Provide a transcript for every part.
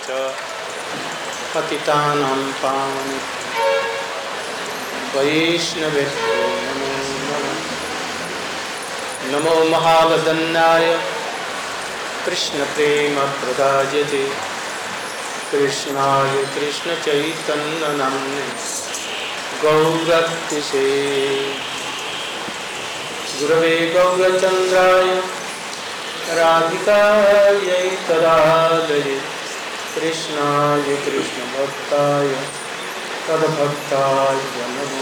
पतितानां पावनेभ्यो वैष्णवेभ्यो नमो नमः। नमो महावदन्नाय कृष्णप्रेमप्रदायते कृष्णाय कृष्णचैतन्यनाम्ने गौरतिसे गुरवे गौरचन्द्राय राधिकायै तदालये कृष्णाय कृष्णभक्ताय तद्भक्ताय नमो।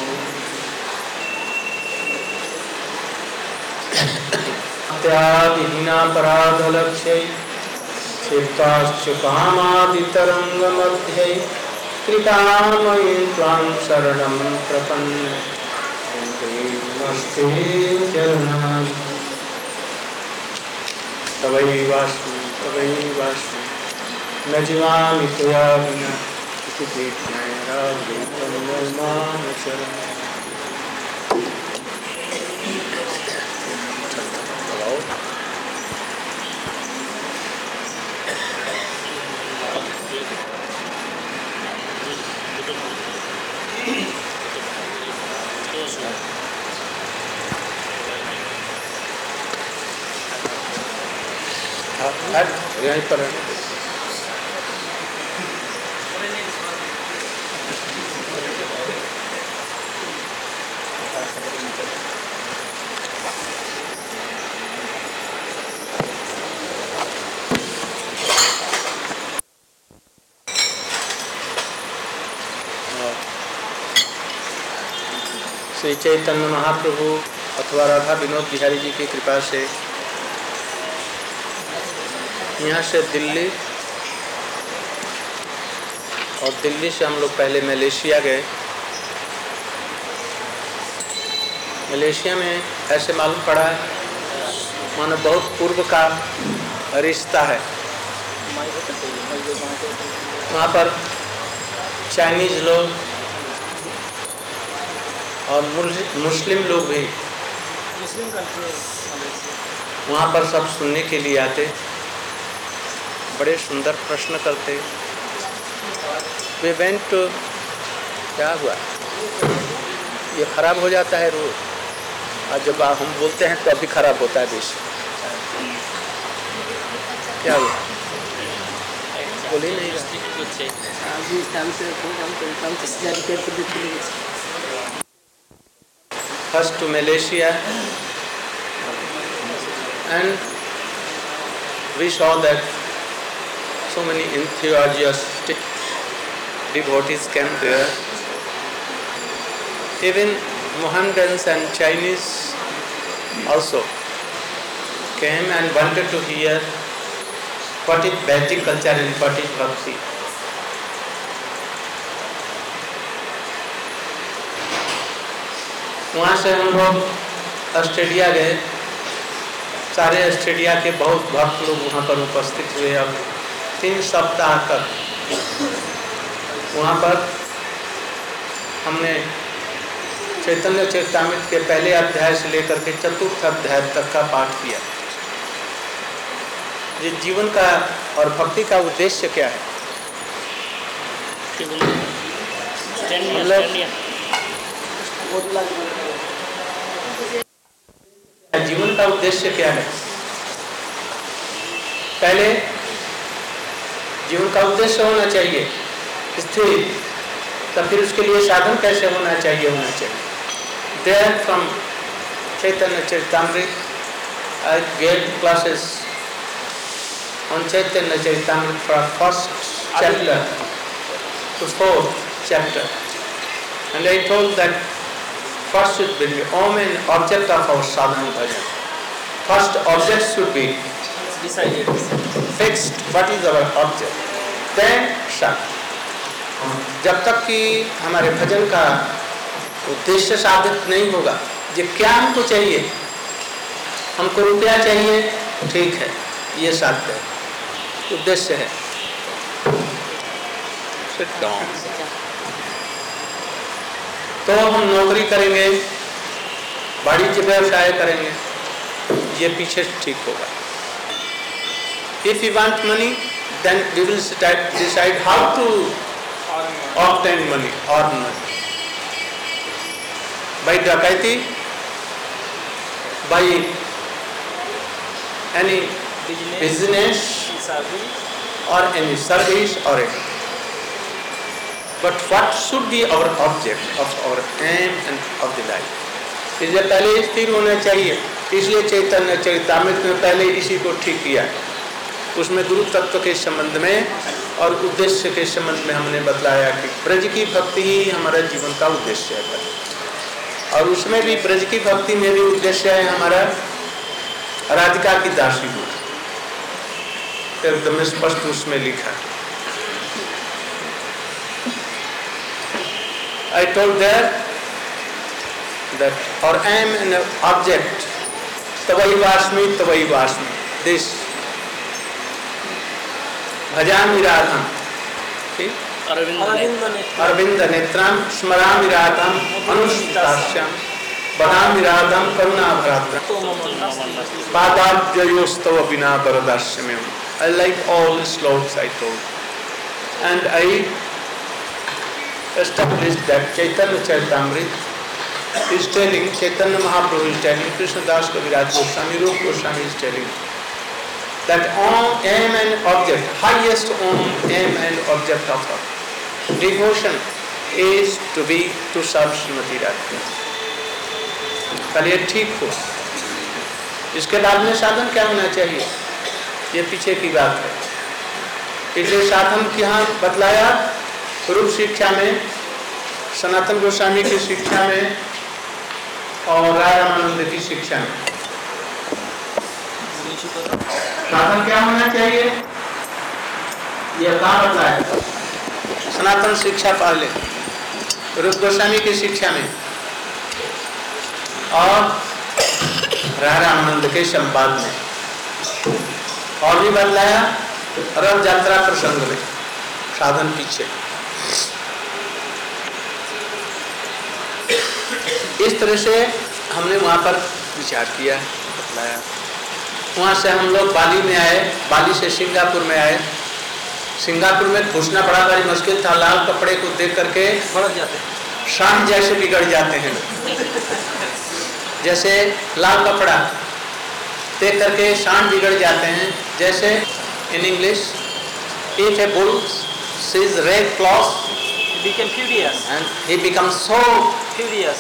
त्यागहीनापराधलक्ष्यै क्षिप्ताश्च कामादितरङ्गमध्ये कृपामयीं त्वां शरणं प्रपन्ने नमस्ते चरणाय। तवैवास्मि तवैवास्मि न जीवामि त्वया विना इति प्रीत्याय राधे तन्मम शरणम्। यहीं पर है। श्री चैतन्य महाप्रभु अथवा राधा विनोद बिहारी जी की कृपा से यहाँ से दिल्ली और दिल्ली से हम लोग पहले मलेशिया गए। मलेशिया में ऐसे मालूम पड़ा है मानो बहुत पूर्व का रिश्ता है। वहाँ पर चाइनीज लोग और मुस्लिम लोग भी वहाँ पर सब सुनने के लिए आते, बड़े सुंदर प्रश्न करते। वे वेंट क्या हुआ, ये खराब हो जाता है रोज, और जब हम बोलते हैं तो अभी खराब होता है देश। क्या हुआ बोल ही नहीं रहा। First to Malaysia, and we saw that so many enthusiastic devotees came there. Even Mohammedans and Chinese also came and wanted to hear what is Vedic culture and what is Bhakti. वहाँ से हम लोग Australia गए। सारे Australia के बहुत भक्त लोग वहाँ पर उपस्थित हुए और 3 सप्ताह तक वहाँ पर हमने चैतन्य चरितामृत के पहले अध्याय से लेकर के 4th अध्याय तक का पाठ किया। ये जीवन का और भक्ति का उद्देश्य क्या है, जीवन का उद्देश्य क्या है। पहले जीवन का उद्देश्य होना चाहिए स्थिर, तब फिर उसके लिए साधन कैसे होना चाहिए। There from Chaitanya Charitamrita I gave classes on Chaitanya Charitamrita from 1st chapter to 4th chapter, and I told that first should be the main object of our sadhana bhajan. First object should be decided, fixed. What is our object? Then sadhana. जब तक कि हमारे भजन का उद्देश्य साधित नहीं होगा, ये क्या हमको चाहिए, हमको रुपया चाहिए, ठीक है, ये साध्य है, उद्देश्य है। Sit down. तो हम नौकरी करेंगे, वाणिज्य व्यवसाय करेंगे, ये पीछे ठीक होगा। If you want money, then we will decide how to obtain money, earn money. By dakaiti, by any business or any service or anything. But what should be our object of our aim and of the life? इसलिए पहले स्थिर होना चाहिए. इसलिए चैतन्य चरितामृत में पहले इसी को ठीक किया. उसमें गुरु तत्व के संबंध में और उद्देश्य के संबंध में हमने बतलाया कि ब्रज की भक्ति ही हमारा जीवन का उद्देश्य है. और उसमें भी ब्रज की भक्ति में भी उद्देश्य है हमारा राधिका की दासी होना. एकदम स्पष्ट उसमें लिखा. I told that our aim and object, tavai-vasmi, this bhajami radham, arvinda netram, smarami radham, anushitasyam, badami radham, karuna bharadram, padabjayostava vina varadasyamyam. I like all slokas I told, and I established that Chaitanya Charitamrita is telling, Chaitanya Mahaprabhu is telling, Krishnadas Kaviraj Goswami, Rupa Goswami is telling that aim and object, highest aim and object of devotion is to serve Srimati Radhika. कल ये ठीक हो. इसके बाद में साधन क्या होना चाहिए? ये पीछे की बात है. इसलिए साधन की यहाँ बतलाया रूप शिक्षा में, सनातन गोस्वामी की शिक्षा में और राय रामानंद की शिक्षा में. साधन क्या होना चाहिए? यह कहाँ बतलाया? सनातन शिक्षा पहले, रूप गोस्वामी की शिक्षा में और राय रामानंद के संवाद में. और भी बतलाया रथ यात्रा प्रसंग में. साधन पीछे. इस तरह से हमने वहाँ पर विचार किया, बतलाया. वहाँ से हम लोग बाली में आए, बाली से सिंगापुर में आए. सिंगापुर में घुसना बड़ा भारी मुश्किल था. लाल कपड़े को देख करके सांड जैसे बिगड़ जाते हैं. जैसे लाल कपड़ा देख करके सांड बिगड़ जाते हैं. जैसे in English, if a bull sees red cloth, he became furious, and he becomes so furious.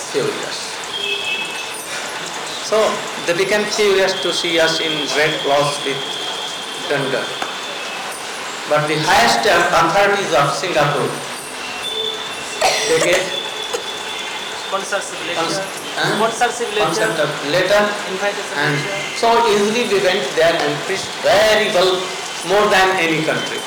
So they became furious to see us in red cloths with danda. But the highest authorities of Singapore, they get Sponsorship letter, invitation and letter. so easily we went there and preached very well, more than any country.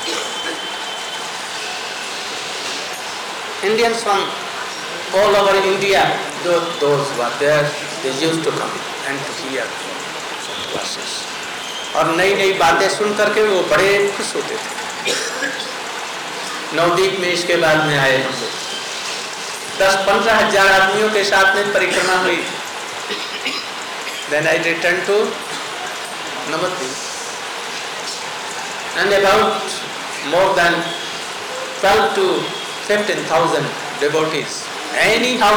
Indians from all over India, those who are there, they used to come and to hear classes. और नई नई बातें सुन करके वो बड़े खुश होते थे. नवदीप में इसके बाद में आए हम लोग. 10-15 हजार आदमियों के साथ में परिक्रमा हुई. Then I returned to Navadvip, and about more than 12 to 15,000 devotees. Anyhow,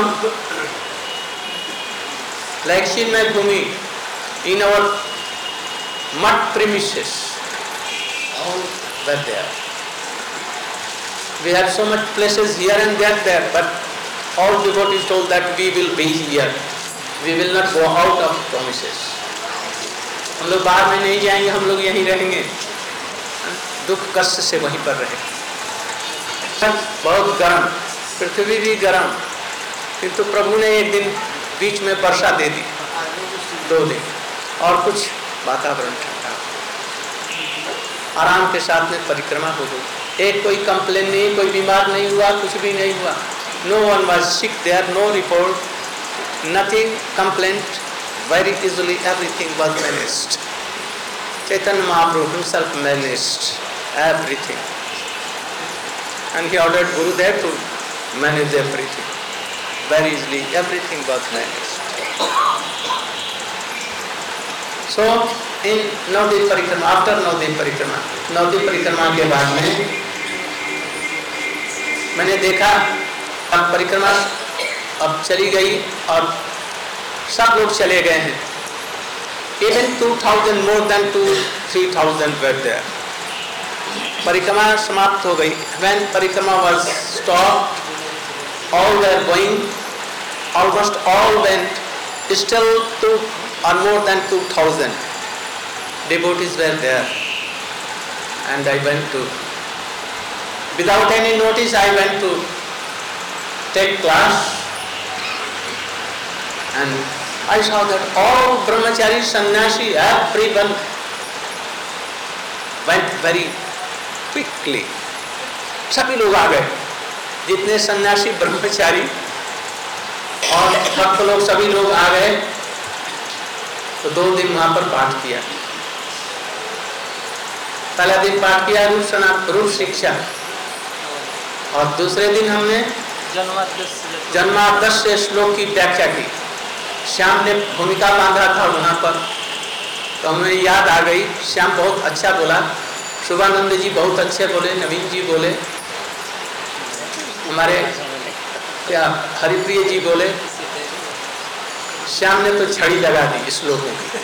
like Chinmay Bhumi, in our mud premises, all were there. We have so much places here and there, but all devotees told that we will be here. We will not go out of premises. हम लोग बाहर में नहीं जाएंगे, हम लोग यहीं रहेंगे. दुख कष्ट से वहीं पर रहे. बहुत गर्म, पृथ्वी भी गर्म, किंतु प्रभु ने एक दिन बीच में वर्षा दे दी. 2 दिन और कुछ वातावरण ठंडा, आराम के साथ में परिक्रमा हो गई. एक कोई कंप्लेन नहीं, कोई बीमार नहीं हुआ, कुछ भी नहीं हुआ. No one was sick there, no report, nothing complaint. Very easily everything was managed. Chaitanya Mahaprabhu himself managed everything, and he ordered Gurudev to manage everything. Very easily everything was managed. So इन नवद्वीप परिक्रमा, after Nabadwip परिक्रमा, नवद्वीप परिक्रमा के बाद में मैंने देखा अब परिक्रमा अब चली गई और सब लोग चले गए हैं। Even 2000 more than 3,000 were there. परिक्रमा समाप्त हो गई। When परिक्रमा was stopped, all were going, almost all went. Still 2 or more than 2,000 devotees were there, and I went to. Without any notice, I went to take class, and I saw that all brahmachari, sannyasi, everyone went very quickly. सभी लोग आ गए, जितने सन्यासी ब्रह्मचारी और भक्त लोग सभी लोग आ गए। तो 2 दिन वहां पर पाठ किया। पहला दिन पाठ किया रूप शिक्षा, और दूसरे दिन हमने जन्माद्यस्य श्लोक की व्याख्या की। श्याम ने भूमिका बांधा था वहां पर, तो हमें याद आ गई। श्याम बहुत अच्छा बोला, शुभानंद जी बहुत अच्छे बोले, नवीन जी बोले, हमारे क्या हरिप्रिय जी बोले। श्याम ने तो छड़ी लगा दी श्लोकों की।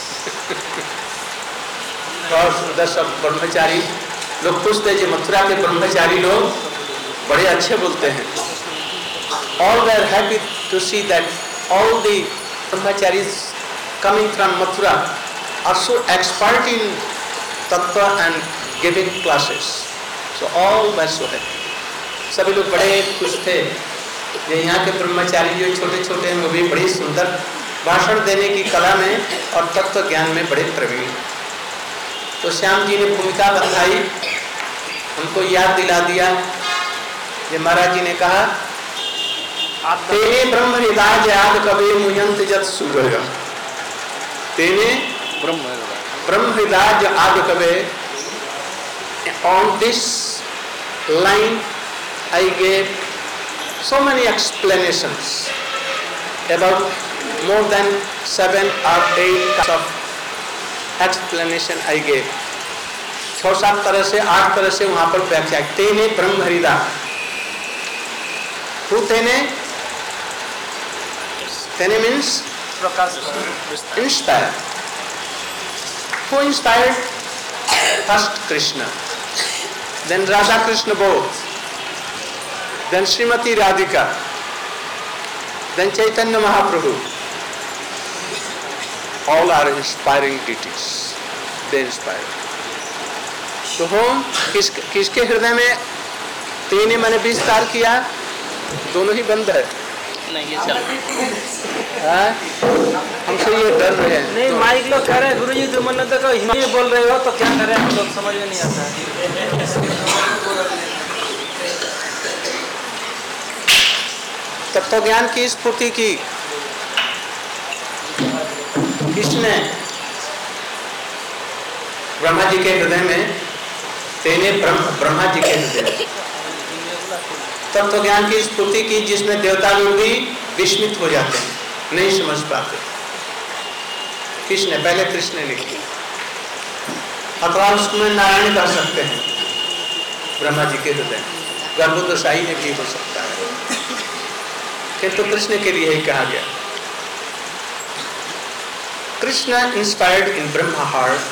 और सुंदर सब ब्रह्मचारी लोग पूछते जी, मथुरा के ब्रह्मचारी लोग बड़े अच्छे बोलते हैं। All were happy to see that all the brahmacharis coming from Mathura are so expert in tattva and giving classes. So all were so happy. सभी लोग बड़े खुश थे। ये यहाँ के ब्रह्मचारी जो छोटे छोटे हैं वो भी बड़ी सुंदर भाषण देने की कला में और तत्व ज्ञान में बड़े प्रवीण। तो श्याम जी ने भूमिका बंधाई, हमको याद दिला दिया। ये महाराज जी ने कहा, तेने ब्रह्म हृदय आद कवे मुयंत जत सूरय, तेने ब्रह्म हृदय आद कवे। On this line I gave so many explanations about more than 7 or 8 kinds of explanation I gave. 6-7 तरह से 8 तरह से वहां पर व्याख्या। तेने ब्रह्म हृदय, who तेने? तेने means inspired. Who inspired? First Krishna, then Radha Krishna both, then Srimati Radhika, then Chaitanya Mahaprabhu. All are inspiring deities. They inspire. तो हम किसके हृदय में तेने मैंने विस्तार किया? दोनों ही बंद है। नहीं ये चल हमसे ये डर रहे हैं। नहीं, माइक लोग कह रहे हैं गुरुजी तुम मन तो हिंदी में बोल रहे हो, तो क्या करें हम लोग, समझ में नहीं आता है। तत्व ज्ञान की स्फूर्ति की किसने? ब्रह्मा जी के हृदय में। तेने ब्रह्मा जी के हृदय में तत्व ज्ञान की स्फूर्ति की, जिसमें देवता लोग भी विस्मित हो जाते हैं, नहीं समझ पाते। किसने? पहले कृष्ण ने लिखी, अथवा उसमें नारायण कर सकते हैं ब्रह्मा जी के हृदय में, गर्भोदशाई में भी हो सकता है, किंतु कृष्ण के लिए ही कहा गया। Krishna inspired in Brahma heart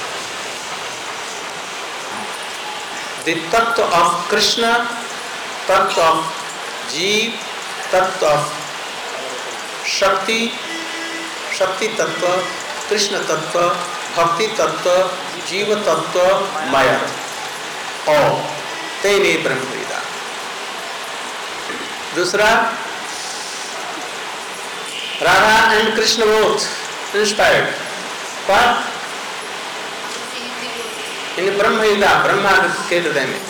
the tattva of Krishna, tattva of जीव, तत्व ऑफ शक्ति, शक्ति तत्व, कृष्ण तत्व, भक्ति तत्व, जीव तत्व, माया और तेने ब्रह्म हृदय। दूसरा, Radha and Krishna both inspired पर इन ब्रह्म हृदय, ब्रह्मा के हृदय में।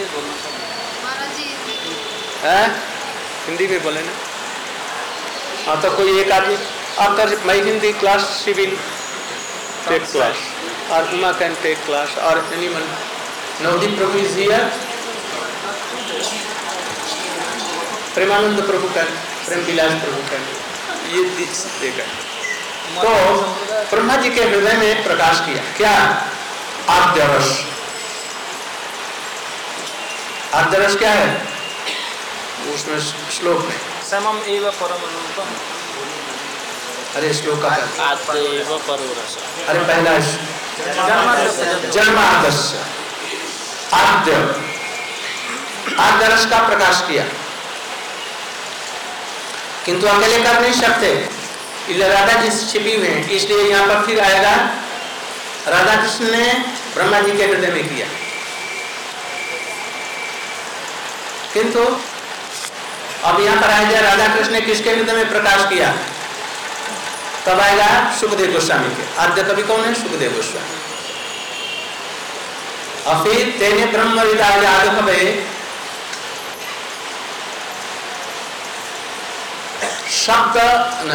हिंदी में बोले ना। हाँ, तो कोई एक आदमी after my Hindi class she will take class, और उमा कैन टेक क्लास, और anyone. Navdeep Prabhu is here, Premanand Prabhu can, Prem Vilas Prabhu can, ये देगा। तो ब्रह्मा जी के हृदय में प्रकाश किया क्या? आद्य रस। आद्य रस क्या है? उसमें श्लोक में समम एव परम रूपम। अरे श्लोक का आद्यैव परो रस। अरे पहला जन्मादस्य आद्य रस का प्रकाश किया, किंतु अकेले कर नहीं सकते, इसलिए राधा जी छिपी हुए हैं। इसलिए यहाँ पर फिर आएगा राधा कृष्ण ने ब्रह्मा जी के हृदय में किया, किंतु अब यहाँ पर आएगा राधा कृष्ण ने किसके हृदय में प्रकाश किया? तब आएगा सुखदेव गोस्वामी के। आद्य कवि कौन है? सुखदेव गोस्वामी। और फिर तेने ब्रह्म हृदय आदि कवे शब्द न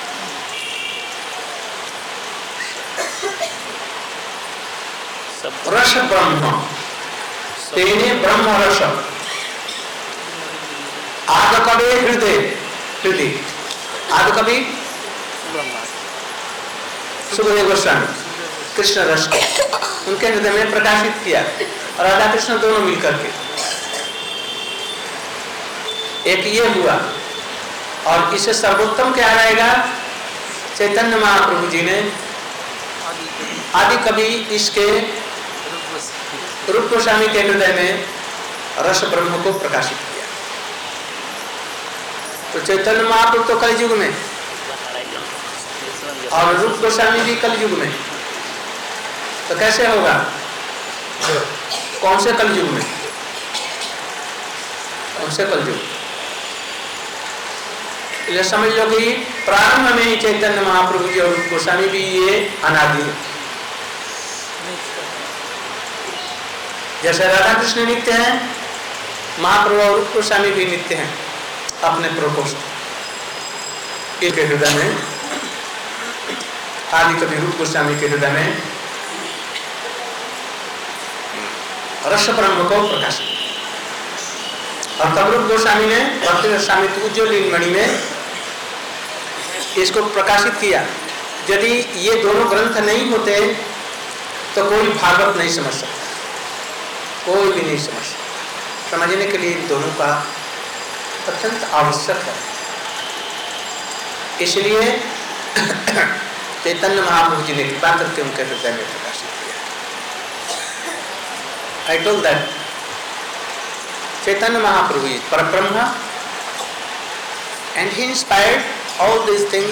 रस ब्रह्म, तेने ब्रह्म रस आद कवि हृदय हृदय आद कवि सुखदेव गोस्वामी कृष्ण रस उनके हृदय में प्रकाशित किया, और राधा कृष्ण दोनों मिलकर के। एक ये हुआ, और इसे सर्वोत्तम क्या रहेगा? चैतन्य महाप्रभु जी ने आदि कवि इसके रूप गोस्वामी के हृदय में रस ब्रह्म को प्रकाशित किया। तो चैतन्य महाप्रभु तो कलयुग में, और रूप गोस्वामी भी कलयुग में, तो कैसे होगा? कौन से कलयुग में? कौन से कलयुग? ये समझ लो कि प्रारंभ में ही चैतन्य महाप्रभु जी और रूप गोस्वामी भी ये अनादि है। जैसे राधा कृष्ण नित्य हैं, महाप्रभु और रूप गोस्वामी भी नित्य हैं अपने प्रकोष्ठ के हृदय में। आदि कवि रूप गोस्वामी के हृदय में रस ब्रह्म को प्रकाशित, और तब रूप गोस्वामी ने भक्ति गोस्वामी उज्ज्वल मणि में इसको प्रकाशित किया। यदि ये दोनों ग्रंथ नहीं होते तो कोई भागवत नहीं समझ सकता, कोई भी नहीं समझ सकता। समझने के लिए इन दोनों का अत्यंत आवश्यक है। इसलिए चैतन्य महाप्रभु जी ने कृपा करके उनके हृदय में प्रकाशित किया। I told that Chaitanya Mahaprabhu is Parabrahma, and he inspired all these things,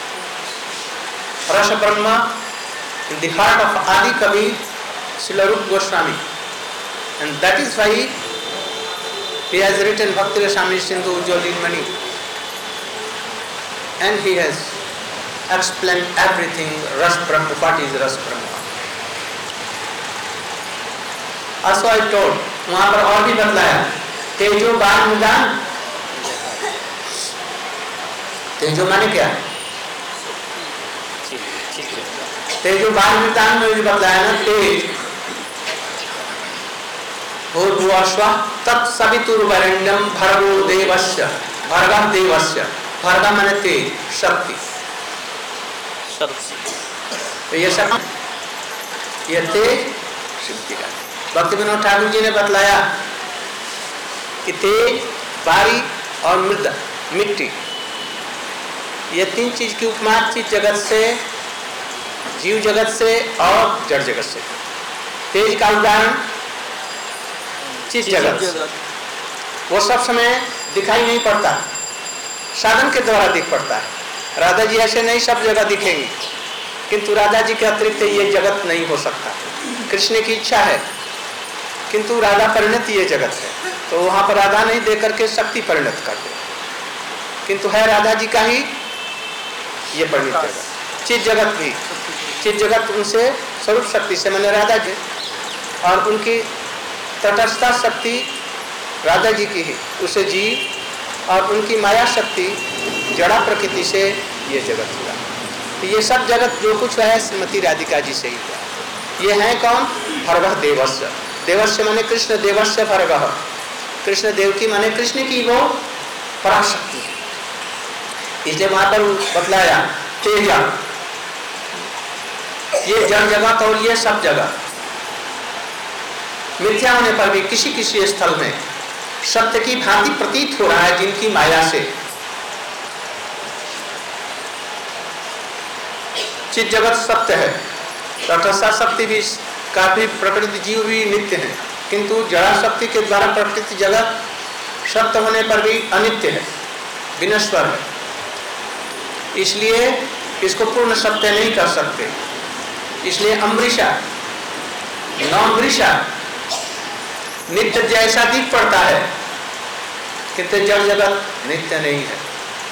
Rasa Brahma, in the heart of Adi Kavi Srila Rupa Goswami, and that is why he has written Bhakti Rasamrita Sindhu Ujjwal Mani, and he has explained everything. Ras Brahma, what is Ras Brahma? Also I told, वहाँ पर और भी बतलाया, तेजो बाण निदान। तेजो माने क्या? तेजो बाण निदान में भी बतलाया ना, तेज भूर्भुवस्वः तत्सवितुर्वरेण्यं भर्गो देवस्य भर्गः देवस्य। भर्ग माने तेज, शक्ति। तो ये शक्ति, ये तेज शक्ति का। भक्ति विनोद ठाकुर जी ने बतलाया कि तेज, बारी और मृदा, मिट्टी, ये तीन चीज की उपमा चीज जगत से, जीव जगत से और जड़ जगत से। तेज का उदाहरण चीज जगत, वो सब समय दिखाई नहीं पड़ता, साधन के द्वारा दिख पड़ता है। राधा जी ऐसे नहीं सब जगह दिखेंगी, किंतु राधा जी के अतिरिक्त ये जगत नहीं हो सकता। कृष्ण की इच्छा है, किंतु राधा परिणत ये जगत है, तो वहाँ पर राधा नहीं दे करके शक्ति परिणत कर दे, किंतु है राधा जी का ही ये परिणत जगत। चित जगत भी, चित जगत उनसे स्वरूप शक्ति से मैंने राधा जी, और उनकी तटस्थता शक्ति राधा जी की ही, उसे जी, और उनकी माया शक्ति जड़ा प्रकृति से ये जगत हुआ। तो ये सब जगत जो कुछ है श्रीमती राधिका जी से ही हुआ। ये है कौन? भर्गः देवस्य। देवस्य माने कृष्ण, देवस्य भर्गः, कृष्ण देव की माने कृष्ण की वो पराशक्ति है। इसलिए वहां पर बतलाया तेजा, ये जड़ जगत और ये सब जगह मिथ्या होने पर भी किसी किसी स्थल में सत्य की भांति प्रतीत हो रहा है, जिनकी माया से। चित जगत सत्य है, तटस्थ शक्ति भी काफी, प्रकृति जीव भी नित्य है, किंतु जड़ा शक्ति के द्वारा प्रकृति जगत सत्य होने पर भी अनित्य है, विनश्वर है। इसलिए इसको पूर्ण सत्य नहीं कर सकते। इसलिए अमृषा नमृषा नित्य जैसा दिख पड़ता है, किंतु जड़ जगत नित्य नहीं है।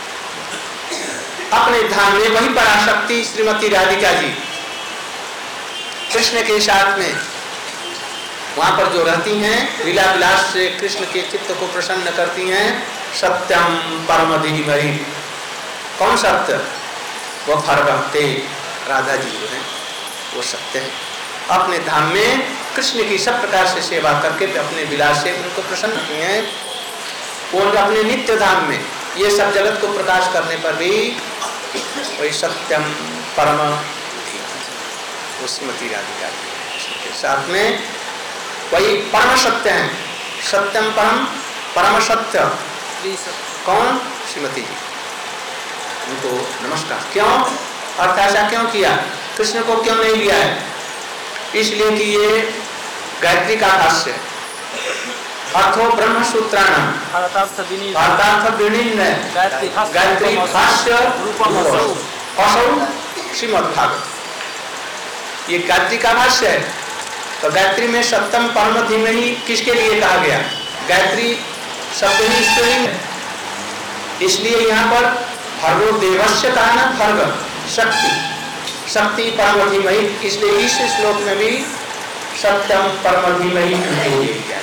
अपने धाम में वही पराशक्ति श्रीमती राधिका जी कृष्ण के साथ में वहां पर जो रहती हैं, लीला विलास से कृष्ण के चित्त को प्रसन्न करती हैं। सत्यम परम धीमहि, कौन सत्य? वो भरभक्ते राधा जी जो है वो सत्य है। अपने धाम में कृष्ण की सब प्रकार से सेवा करके अपने विलास से उनको प्रसन्न किए हैं। वो अपने नित्य धाम में ये सब जगत को प्रकाश करने पर भी वही सत्यम परम वो श्रीमती राधिका के साथ में वही परम सत्य है। सत्यम परम परम सत्य कौन? श्रीमती जी। उनको नमस्कार। क्यों? अर्थ ऐसा क्यों किया? कृष्ण को क्यों नहीं लिया है? इसलिए कि ये गायत्री का भाष्य है। अर्थो ब्रह्म सूत्राणाम अर्थार्थ विनीन गायत्री भाष्य असौ श्रीमद्भागवत, ये गायत्री का भाष्य है। तो गायत्री में सप्तम परम धीमहि किसके लिए कहा गया? गायत्री शब्द ही स्त्रीलिंग है, इसलिए यहाँ पर भर्गो देवस्य कहा ना, भर्ग शक्ति, शक्ति परम धीमहि, इसलिए इस श्लोक में भी सत्यम परम धीमहि गया।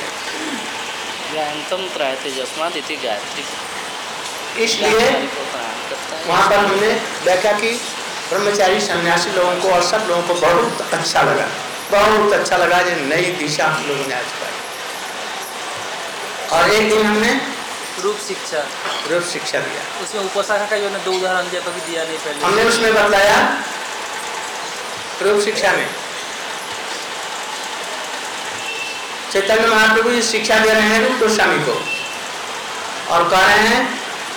इसलिए वहाँ पर हमने व्याख्या की, ब्रह्मचारी सन्यासी लोगों को और सब लोगों को बहुत अच्छा लगा, बहुत अच्छा लगा। जो नई दिशा हम लोगों ने आज पाई। और एक दिन हमने रूप शिक्षा दिया, उसमें उपशाखा का जो 2 उदाहरण दिया, कभी दिया नहीं पहले। हमने उसमें बताया रूप शिक्षा में चैतन्य महाप्रभु जी शिक्षा दे रहे हैं रूप गोस्वामी को और कह रहे हैं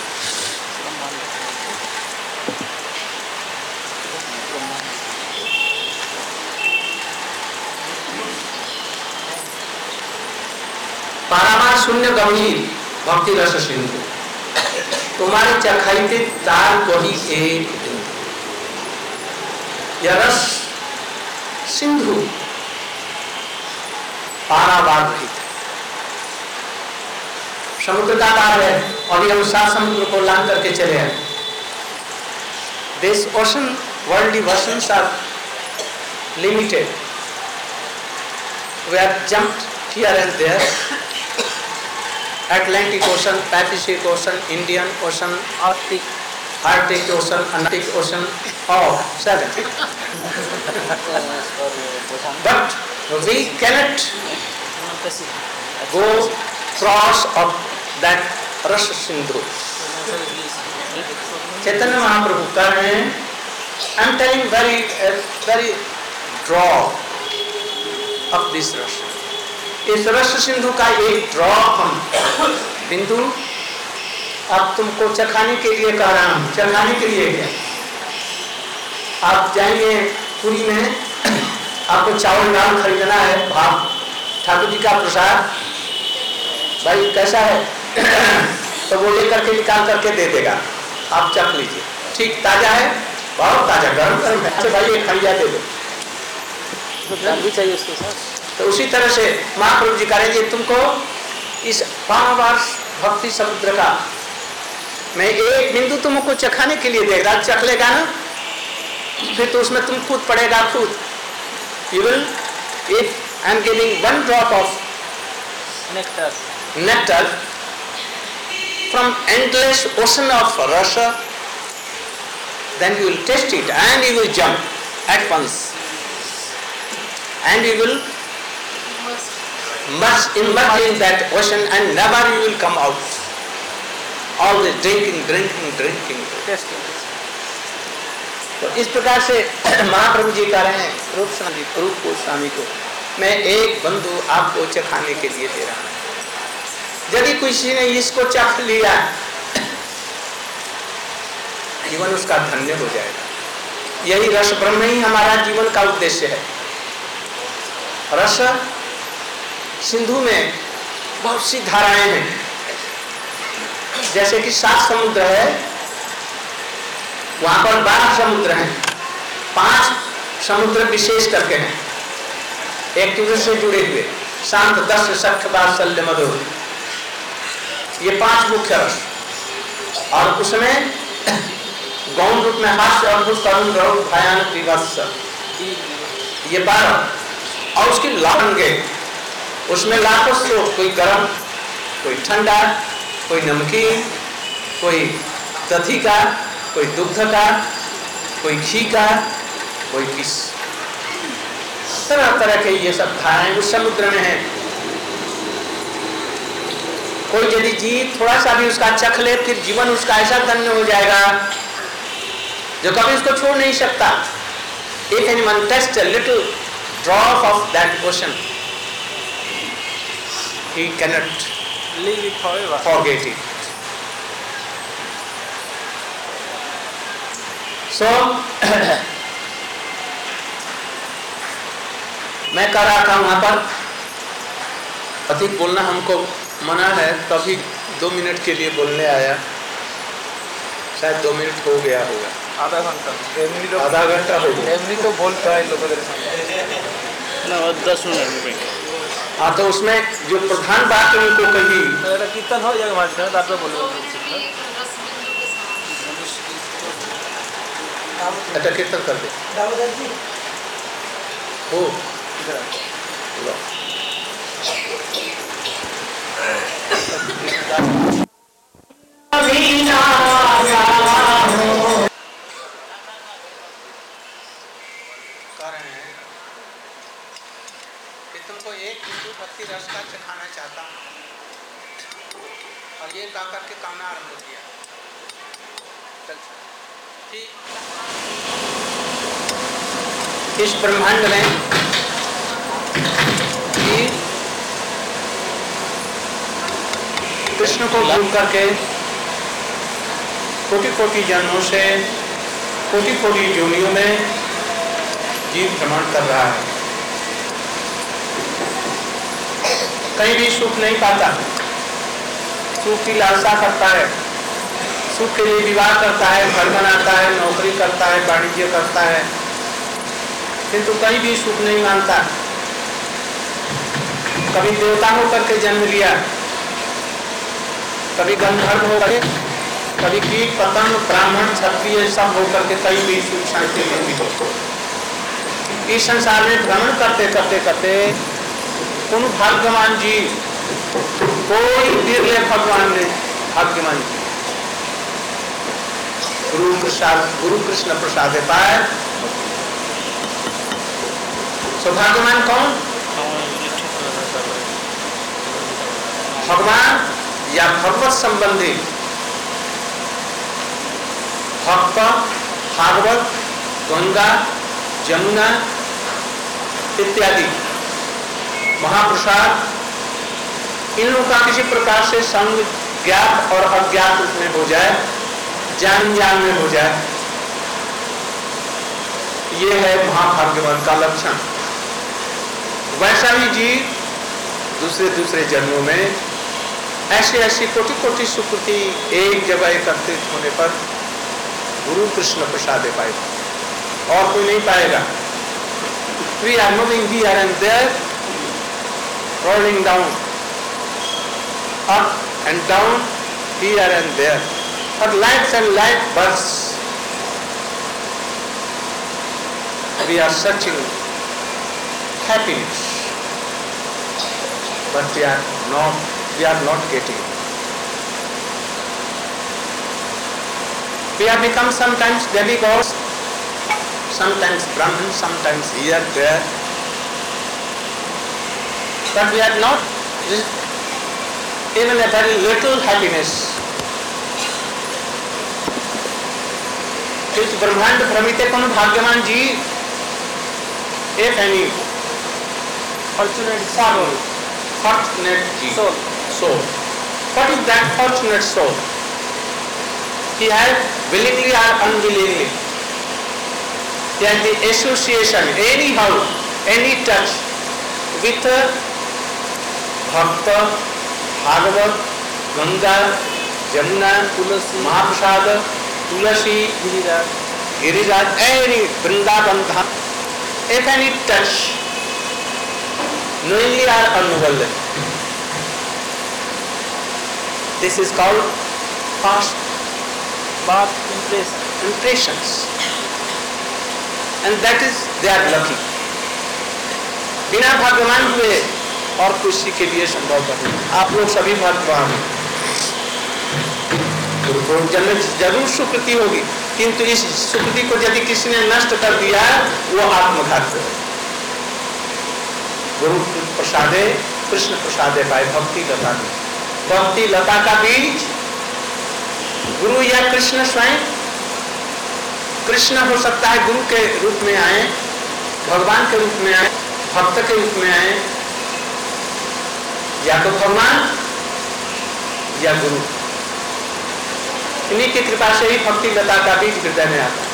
पारावार शून्य गंभीर भक्ति रस सिंधु, तुम्हारे चखाइते तार वही एक यह रस सिंधु पारावार रहित समुद्र का पार है और ये हम 7 समुद्र को लांग करके चले हैं। This ocean worldly versions are limited, we have jumped here and there, Atlantic Ocean, Pacific Ocean, Indian Ocean, Arctic Ocean, Atlantic Ocean, all 7. But we cannot go cross of that Rasa Sindhu. Chaitanya Mahaprabhu कह रहे हैं, I am telling very drop of this Rasa. इस रस सिंधु का एक drop हम बिंदु अब तुमको चखाने के लिए कह रहा हूं। चखाने के लिए क्या? आप जाएंगे पुरी में, आपको चावल दाल खरीदना है, भाव ठाकुर जी का प्रसाद, भाई कैसा है तो वो लेकर के निकाल करके दे देगा, आप चख लीजिए, ठीक ताजा है, बहुत ताजा, गर्म गर्म है, भाई एक खड़िया दे दो, भी चाहिए उसके साथ। तो उसी तरह से महाप्रभु जी करेंगे तुमको इस पारावार भक्ति समुद्र का मैं एक बिंदु तुमको चखाने के लिए देगा, चख लेगा ना, फिर तो उसमें तुम खुद पड़ेगा खुद। You will, if I am giving 1 drop of nectar from endless ocean of rasa, then you will taste it and you will jump at once and you will must immerse in that ocean and never you will come out. Always drinking. तो इस प्रकार से महाप्रभु जी कह रहे हैं रूप गोस्वामी को, मैं एक बंधु आपको चखाने के लिए दे रहा हूं। यदि किसी ने इसको चख लिया, जीवन उसका धन्य हो जाएगा। यही रस ब्रह्म ही हमारा जीवन का उद्देश्य है। रस सिंधु में बहुत सी धाराएं हैं, जैसे कि 7 समुद्र है, वहां पर 12 समुद्र हैं। 5 समुद्र विशेष करके हैं, एक दूसरे से जुड़े हुए, शांत, दस, सख्य, वात्सल्य, मधुर, ये 5 मुख्य रस। और उसमें गौण रूप में हास्य, अद्भुत, करुण, रौद्र, भयानक, विभत्स, ये 12। और उसकी लांगे, उसमें लाखों स्रोत, कोई गर्म, कोई ठंडा, कोई नमकीन, कोई दधी का, कोई दुग्ध का, कोई घी का, कोई किस, तरह तरह के ये सब धाराएं उस समुद्र में है। कोई यदि जीव थोड़ा सा भी उसका चख ले, फिर जीवन उसका ऐसा धन्य हो जाएगा जो कभी उसको छोड़ नहीं सकता। If anyone tastes a little drop of that ocean, he cannot live it forever. Forget it. So मैं कह रहा था वहां पर अधिक बोलना हमको मना है, कभी 2 मिनट के लिए बोलने आया, शायद 2 मिनट हो गया होगा, आधा घंटा, आधा घंटा हो गया। एमनी तो बोलता है लोगों ना 10 मिनट। हाँ, तो उसमें जो प्रधान बात है उनको कही, कीर्तन हो जाएगा हमारे साथ, आप बोलो। अच्छा, कीर्तन कर दे हो। तुमको एक बिंदु भक्ति रस का चखाना चाहता हूँ, और ये गा करके गाना आरंभ किया। इस ब्रह्मांड में कृष्ण को भूल करके कोटि कोटि जन्मों से, कोटि कोटि योनियों में जीव भ्रमण कर रहा है, कहीं भी सुख नहीं पाता, सुख की लालसा करता है, सुख के लिए विवाह करता है, घर बनाता है, नौकरी करता है, वाणिज्य करता है, किंतु कहीं भी सुख नहीं मानता। कभी देवता होकर के जन्म लिया, कभी गंधर्व होकर, कभी कीट पतंग, ब्राह्मण, क्षत्रिय सब होकर के कहीं भी सुख शांति नहीं मिलती। इस संसार में भ्रमण करते करते करते उन भाग्यवान जी, कोई विरले भगवान ने भाग्यवान जी गुरु कृष्ण प्रसाद पाए। सौभाग्यवान कौन? भगवान या भगवत संबंधी भक्त, भागवत, गंगा, जमुना इत्यादि महाप्रसाद, इन लोगों का किसी प्रकार से संग ज्ञात और अज्ञात रूप में हो जाए, जान जान में हो जाए, ये है महाभाग्यवान का लक्षण। वैसा ही जीव दूसरे दूसरे जन्मों में ऐसे ऐसी कोटि कोटि सुकृति एक जगह एकत्रित होने पर गुरु कृष्ण प्रसाद पाएगा, और कोई नहीं पाएगा। We are moving here and there, rolling down, up and down, here and there, but light and light bursts. We are searching happiness, but we are not getting it. We have become sometimes demigods, sometimes Brahman, sometimes here, there, but we are not even a very little happiness. किंतु ब्रह्मांड भ्रमिते कौन भाग्यवान जी, if any fortunate soul, fortunate soul. What is that fortunate soul? He has willingly or unwillingly, he has the association, anyhow, any touch with Bhakta, Bhagavat, Ganga, Jamuna, Tulasi, Mahaprasad, Tulasi, Giriraj, any Vrindavan Dham, if any touch, knowingly or unknowingly, this is called past impressions, and that is they are lucky. बिना भाग्यवान हुए और किसी के लिए संभव नहीं। आप लोग सभी भाग्यवान हैं, गुरुकुल जन्म जरूर सुकृति होगी, किंतु इस सुकृति को यदि किसी ने नष्ट कर दिया वो आत्मघात है। गुरु प्रसादे कृष्ण प्रसादे पाए भक्ति लता में, भक्ति लता का बीज गुरु या कृष्ण स्वयं। कृष्ण हो सकता है गुरु के रूप में आए, भगवान के रूप में आए, भक्त के रूप में आए, या तो भगवान या गुरु। इन्हीं की कृपा से ही भक्ति लता का बीज हृदय में आता है।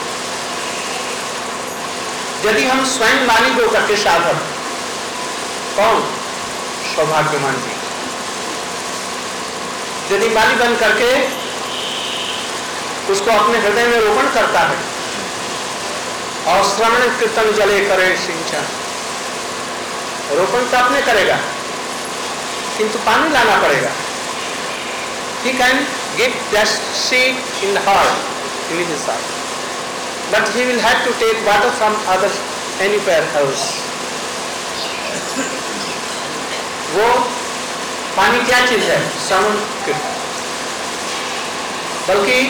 यदि हम स्वयं मालिक होकर के साधक, कौन? सौभाग्यवान जी। यदि माली बन करके उसको अपने हृदय में रोपण करता है और श्रवण कीर्तन जले करे सिंचन, रोपण तो अपने करेगा किंतु पानी लाना पड़ेगा। He can give that seed in the heart, in his heart, but he will have to take water from other anywhere else. वो पानी क्या चीज है? श्रवण कीर्तन। बल्कि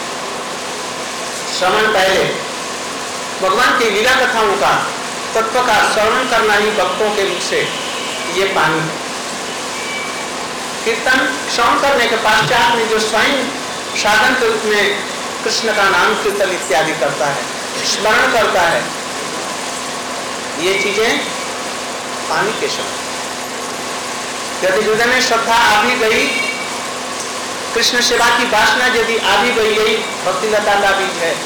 श्रवण पहले भगवान की लीला कथाओं का तत्व का श्रवण करना ही भक्तों के मुख से ये पानी है। कीर्तन श्रवण करने के पश्चात में जो स्वयं साधन के रूप में कृष्ण का नाम कीर्तन इत्यादि करता है, स्मरण करता है, ये चीजें पानी के समान। यदि हृदय में श्रद्धा आ भी गई, कृष्ण सेवा की वासना यदि आ भी गई, यही भक्ति लता का बीज है,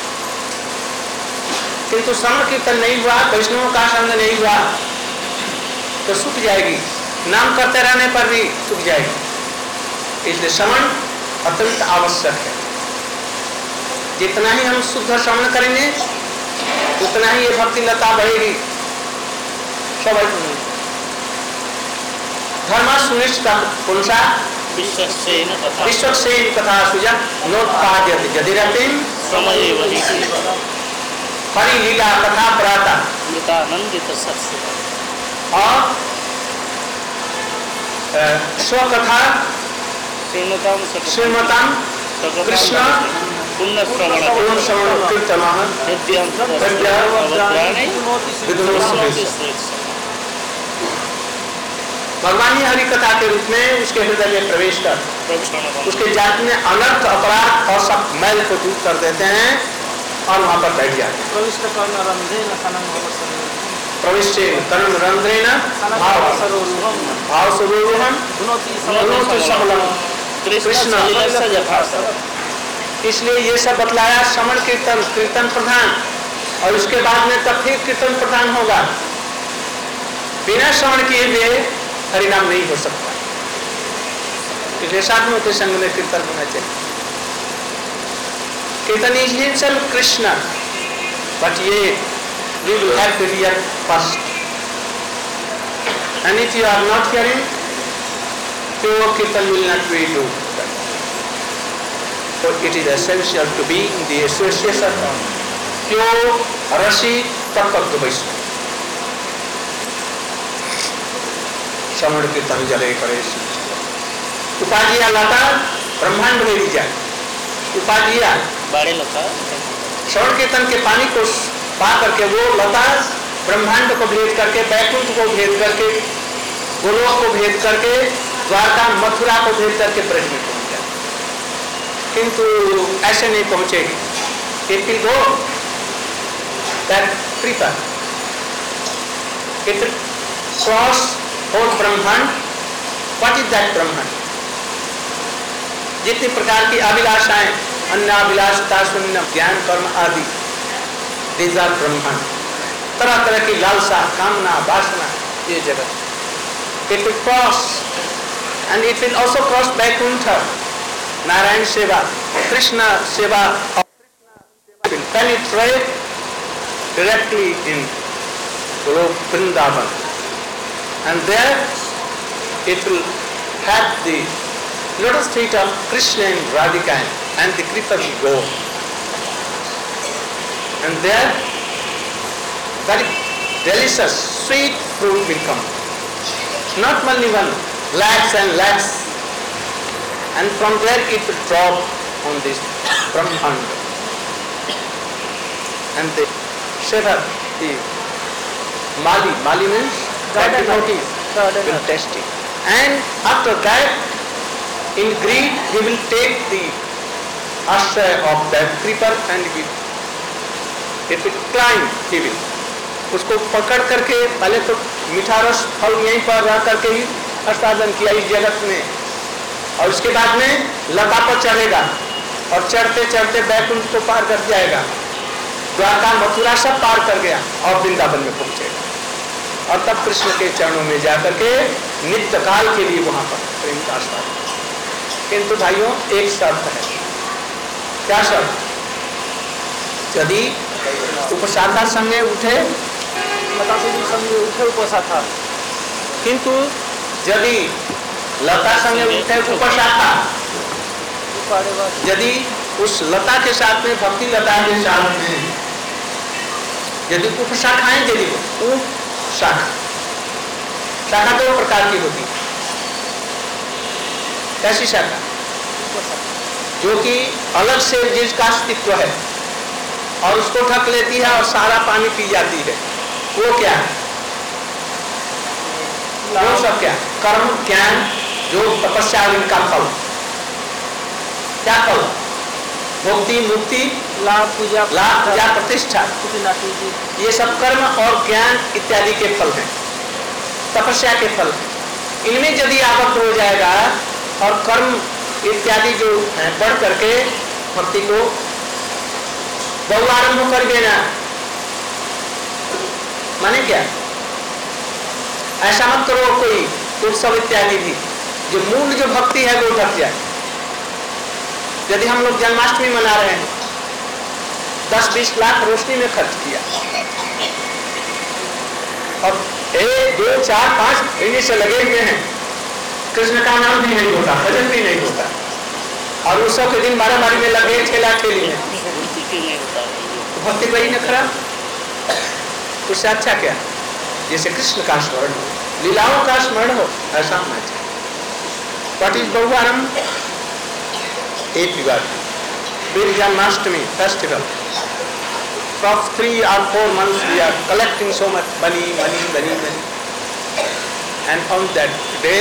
किंतु श्रवण कीर्तन नहीं हुआ, वैष्णवों का संग नहीं हुआ तो सूख जाएगी, नाम करते रहने पर भी सूख जाएगी। इसलिए श्रवण अत्यंत आवश्यक है। जितना ही हम शुद्ध श्रवण करेंगे उतना ही ये भक्ति लता बढ़ेगी। धर्म सुनिश्चित पुंसा विश्वक्सेन कथा सुजा नोत्पाद्यते यदिरतिं समयेव हि हरि लीला कथा प्राता मृतानंदित सत्सु और स्वकथा श्रीमताम कृष्ण पुण्य श्रवण कीर्तन भगवान ही हरि कथा के रूप में उसके हृदय में प्रवेश कर उसके जात में अनर्थ अपराध और सब मैल को दूर कर देते हैं और वहां पर बैठ जाते हैं। प्रविष्ट कर्ण रंध्रेण भाव स्वरूपम कृष्ण। इसलिए ये सब बतलाया श्रवण कीर्तन कीर्तन प्रधान, और उसके बाद में तब फिर कीर्तन प्रधान होगा। बिना श्रवण किए हुए हरिनाम नहीं हो सकता। इसलिए साधुओं के संग में कीर्तन होना चाहिए। Kirtan is himself Krishna, but ये we will have to hear first, and if you are not hearing, pure kirtan will not be do. So it is essential to be in the association of pure rasi tattva vaishnava. श्रवण कीर्तन जले करे उपाधिया लता ब्रह्मांड में भी जाए। उपाधिया बड़े लता श्रवण कीर्तन के पानी को पा करके वो लता ब्रह्मांड को भेद करके, बैकुंठ को भेद करके, गोलोक को भेद करके, द्वारका मथुरा को भेद करके ब्रज में पहुंच जाए। किंतु ऐसे नहीं पहुंचेगी। It will go, that creeper. It will cross whole Brahmand. What is that Brahmand? जितनी प्रकार की अभिलाषाएं, अन्नाभिलाषता, शून्य, ज्ञान, कर्म आदि, these are Brahmand. तरह तरह की लालसा, कामना, वासना, ये जगत. It will cross, and it will also cross Vaikuntha, Narayan Seva, Krishna Seva, will penetrate directly in Golok Vrindavan, and there it will have the lotus feet of Krishna and Radhika, and the creeper will go, and there very delicious sweet fruit will come, not only one, lakhs and lakhs, and from there it will drop on this Brahmanda, and the Shiva, the Mali means that devotee will test it, and after that in greed he will take the ashraya of that creeper and it will climb, he will उसको पकड़ करके पहले तो मीठा रस फल यहीं पर रह करके ही आस्वादन किया इस जगत में, और उसके बाद में लता पर चढ़ेगा और चढ़ते चढ़ते वैकुंठ को पार कर जाएगा, द्वारका मथुरा सब पार कर गया और वृंदावन में पहुंचेगा, और तब कृष्ण के चरणों में जाकर के नित्य काल के लिए वहां पर प्रेम का आस्वादन. किंतु भाइयों एक शर्त है. क्या शर्त? यदि उपशाखा संगे उठे, लता संगे उठे उपशाखा, किंतु यदि लता संगे उठे उपशाखा, यदि उस लता के साथ में भक्ति लता के साथ में यदि उपशाखाएं यदि उपशाखा, शाखा दो प्रकार की होती है. कैसी शाखा? जो कि अलग से जिसका अस्तित्व है और उसको ढक लेती है और सारा पानी पी जाती है, वो क्या है? वो सब क्या? कर्म, ज्ञान, जो तपस्या इनका फल. क्या फल? मुक्ति, मुक्ति, लाभ, पूजा, प्रतिष्ठा, ये सब कर्म और ज्ञान इत्यादि के फल हैं, तपस्या के फल हैं. इनमें यदि आबद्ध हो जाएगा और कर्म इत्यादि जो है बढ़ करके भक्ति को बहुआरंभ कर देना, माने क्या? ऐसा मत करो कोई उत्सव इत्यादि भी, जो मूल जो भक्ति है वो ढक जाए. यदि हम लोग जन्माष्टमी मना रहे हैं, 10-20 लाख रोशनी में खर्च किया और 1, 2, 4, 5 महीने से लगे हुए हैं, कृष्ण का नाम भी नहीं होता, भजन भी नहीं होता, और उत्सव के दिन मारामारी में लगे, ठेला ठेली में, तो भक्ति वही न खराब. उससे अच्छा क्या? जैसे कृष्ण का स्मरण हो, लीलाओं का स्मरण हो, ऐसा होना चाहिए. What is bahuarambh? एक विवाद, big Janmashtami festival. For 3 or 4 months we are collecting so much money, and on that day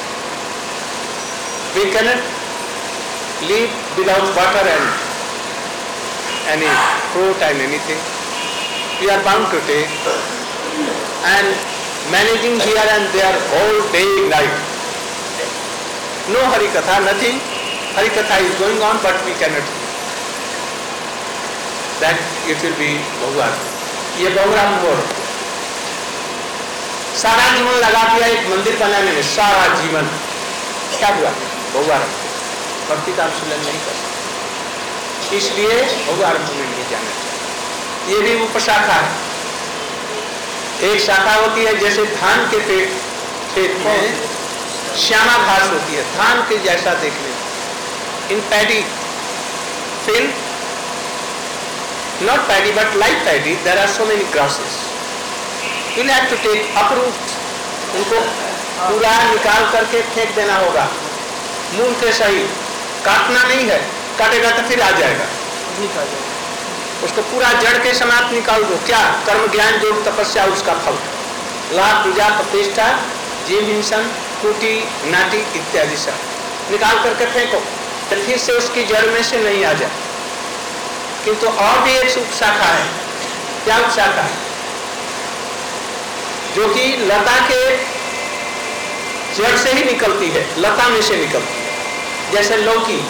we cannot live without water and any fruit and anything. We are bound to take, and managing here and there whole day night. No Harikatha, nothing. Harikatha is going on, but we cannot. That it will be bahuarambh. ये बहुआरंभ हो. सारा जीवन लगा दिया एक मंदिर बनाने में, सारा जीवन, क्या हुआ? बहुआरंभ. भक्ति का अनुशीलन नहीं कर सकते, इसलिए बहुआरंभ में नहीं जाना चाहिए. ये भी उपशाखा है. एक शाखा होती है जैसे धान के खेत में श्यामा घास होती है, धान के जैसा देखने. In paddy field, not paddy but like paddy, there are so many grasses. You will have to take uproot, उनको पूरा निकाल करके फेंक देना होगा, मूल के सही. काटना नहीं है, काटेगा तो फिर आ जाएगा, उसको पूरा जड़ के समेत निकाल दो. क्या? कर्म, ज्ञान, योग, तपस्या, उसका फल, लाभ, पूजा, प्रतिष्ठा, जीव हिंसन, कुटी, नाटी इत्यादि सब निकाल करके फेंको, तो फिर से उसकी जड़ में से नहीं आ जाए. किंतु और भी एक उपशाखा है। क्या उपशाखा है? जो कि लता के जड़ से ही निकलती है, लता में से निकलती है। जैसे लौकी,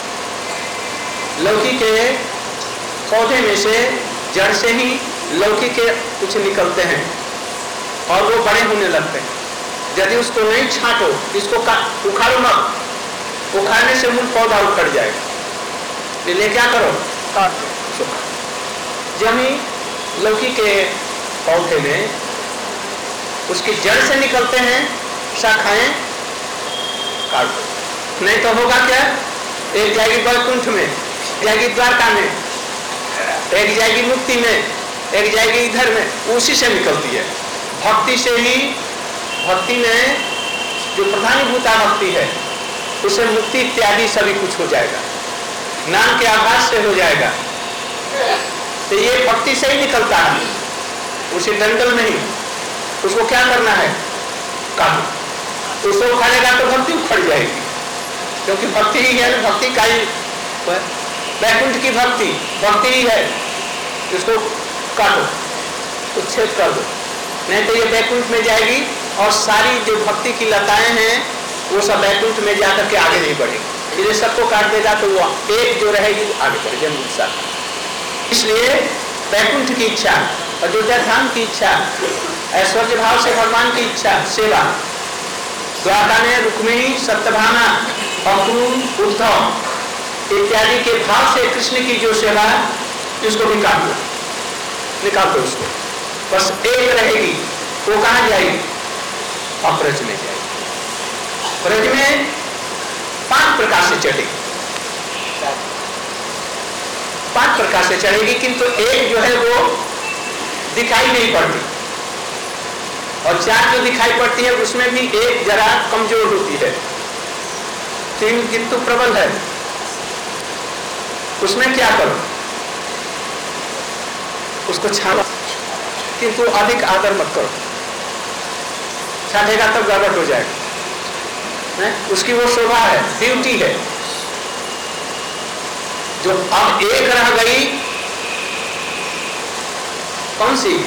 लौकी के पौधे में से जड़ से ही लौकी के कुछ निकलते हैं और वो बड़े होने लगते हैं। यदि उसको नहीं छांटो, इसको उखाड़ो मत, उखाड़ने से मूल पौधा उखड़ जाएगा। इसलिए क्या करो? काट दो। जमी लौकी के पौधे में उसकी जड़ से निकलते हैं शाखाएं, काट दो। नहीं तो होगा क्या? एक जाएगी वैकुंठ में, जाएगी द्वारका में, एक जाएगी मुक्ति में, एक जाएगी इधर में, उसी से निकलती है। भक्ति से ही, भक्ति में जो प्रधानीभूता भक्ति है उसे मुक्ति इत्यादि सभी कुछ हो जाएगा, नाम के आभास से हो जाएगा। तो ये भक्ति से ही निकलता है, उसे दंडल नहीं। उसको क्या करना है? काटो। उसको उखाड़ेगा तो भक्ति उखड़ जाएगी, क्योंकि भक्ति ही है ना, भक्ति का ही, वैकुंठ की भक्ति भक्ति ही है। इसको काटो, उच्छेद कर दो, नहीं तो ये वैकुंठ में जाएगी और सारी जो भक्ति की लताएं हैं वो सब वैकुंठ में जाकर के आगे नहीं बढ़ेगी। ये सबको काट देगा तो वो एक जो रहेगी आगे बढ़ेगी जन्म। इसलिए वैकुंठ की इच्छा, अयोध्या धाम की इच्छा, ऐश्वर्य भाव से भगवान की इच्छा, सेवा, द्वारका में रुक्मिणी, सत्यभामा, अक्रूर, उद्धव इत्यादि के भाव से कृष्ण की जो सेवा है इसको भी काट दो, निकाल दो उसको। बस एक रहेगी, वो कहाँ जाएगी? ब्रज में जाएगी। ब्रज में 5 प्रकार से चढ़ेगी, 5 प्रकार से चढ़ेगी, किंतु एक जो है वो दिखाई नहीं पड़ती, और 4 जो दिखाई पड़ती है उसमें भी एक जरा कमजोर होती है, 3 किंतु प्रबल है। उसमें क्या करो? उसको छाड़ो, किंतु अधिक आदर मत करो, छाटेगा तब गड़बड़ हो जाएगा। उसकी वो शोभा है, ब्यूटी है। जो अब एक रह गई, कौन सी?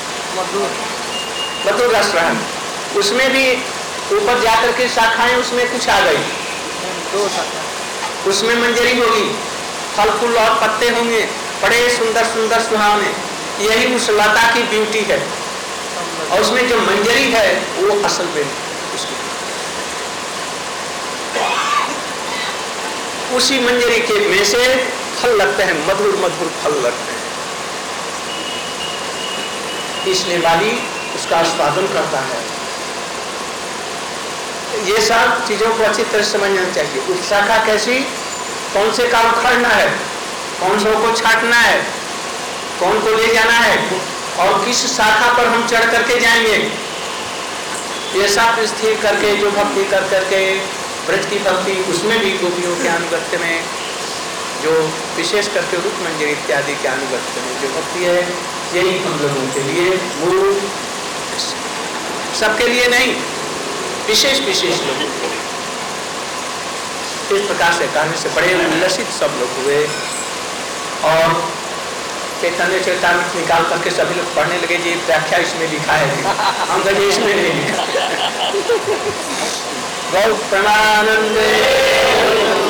मधुर रस रहा, उसमें भी ऊपर जाकर के शाखाएं उसमें कुछ आ गई, 2 शाखा, उसमें मंजरी होगी, फल फूल और पत्ते होंगे, बड़े सुंदर सुंदर सुहावने। यही उस लता की ब्यूटी है, और उसमें जो मंजरी है वो असल में उसकी, उसी मंजरी के में से फल लगते हैं, मधुर मधुर फल लगते हैं। इसलिए वाली उसका आस्वादन करता है। ये सब चीजों को अच्छी तरह समझना चाहिए। उत्शाखा कैसी, कौन से का उखाड़ना है, कौन से को छाटना है, कौन को ले जाना है, और किस शाखा पर हम चढ़ करके जाएंगे, ये सब स्थिर करके जो भक्ति कर करके ब्रज की भक्ति, उसमें भी गोपियों के अनुगत्य में जो विशेष करके रूप मंजरी इत्यादि के अनुगत्य में जो भक्ति है, यही हम लोगों के लिए मूल, सबके लिए नहीं, विशेष विशेष लोगों के लिए। इस प्रकार से कहने से बड़े उल्लसित सब लोग हुए, और चैतन्य चरितामृत निकाल करके सभी लोग पढ़ने लगे। जी व्याख्या इसमें लिखा है, हम कहे इसमें नहीं लिखा। गौ प्रणमानंदे